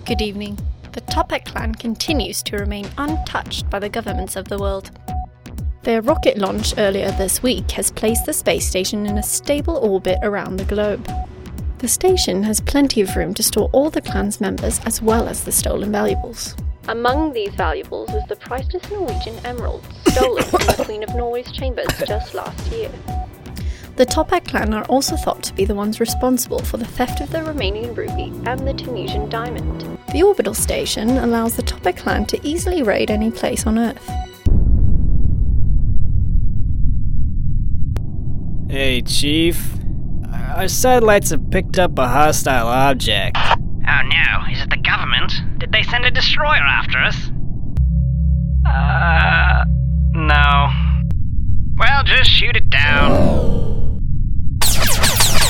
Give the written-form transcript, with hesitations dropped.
Good evening. The Toppat clan continues to remain untouched by the governments of the world. Their rocket launch earlier this week has placed the space station in a stable orbit around the globe. The station has plenty of room to store all the clan's members as well as the stolen valuables. Among these valuables is the priceless Norwegian emerald stolen from the Queen of Norway's chambers just last year. The Toppat clan are also thought to be the ones responsible for the theft of the Romanian ruby and the Tunisian diamond. The orbital station allows the Toppat clan to easily raid any place on Earth. Hey, Chief. Our satellites have picked up a hostile object. Oh no, is it the government? Did they send a destroyer after us? No. Well, just shoot it down.